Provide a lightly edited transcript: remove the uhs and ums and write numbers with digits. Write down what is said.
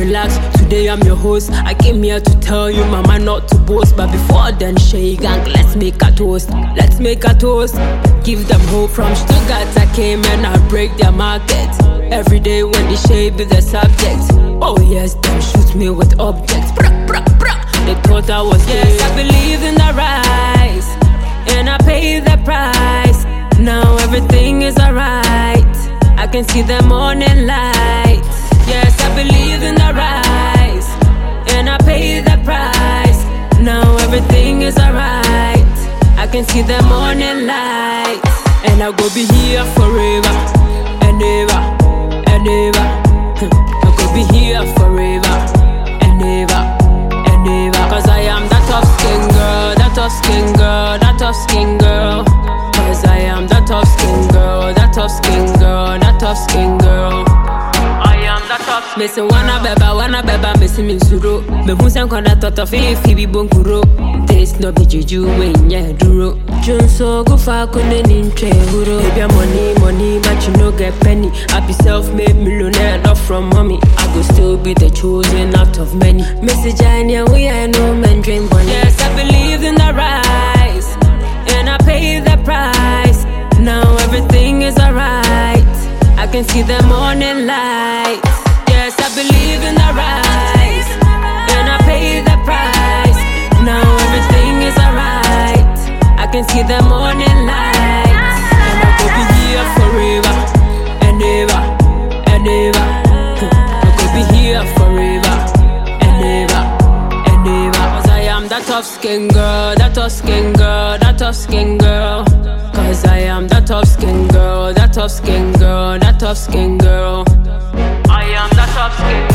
relax. Today I'm your host. I came here to tell you, mama, not to boast. But before then, Shay Gang, let's make a toast. Let's make a toast. Give them hope. From Stuttgart I came and I break their market. Every day when the shade be the subject. Oh yes, them shoot me with objects. Bra, bra, bra. They thought I was yes, I believe in the rise, and I pay the price. Now everything is alright. I can see the morning light. Yes, I believe in the rise, and I pay the price. Now everything is alright. I can see the morning light. And I go be here forever and ever and ever. I go be here forever and ever and ever. Cause I am that tough skin girl, that tough skin girl, that tough skin girl. Cause I am that tough skin girl, that tough skin girl, that tough skin girl. I am that tough. Me say wanna beba, me see me suro. Me who say konda toto fi bonkuro. This no be juju when ya duro. Junso go fa kone ninche huro. Baby money, but you no get penny. I be self-made millionaire, not from mommy. I go still be the chosen out of many. Message Anya, we are no men dream money. Yes, I believe in the rise, and I pay the price. Now everything is alright. I can see the morning light. Yes, I believe in the rise, and I pay the price. Now everything is alright. I can see the morning light. And I could be here forever and ever and ever. I could be here forever and ever and ever. Cause I am that tough skin girl, that tough skin girl, that tough skin girl. Cause I am that tough skin girl, that tough skin girl, that tough skin girl. I am that tough skin girl.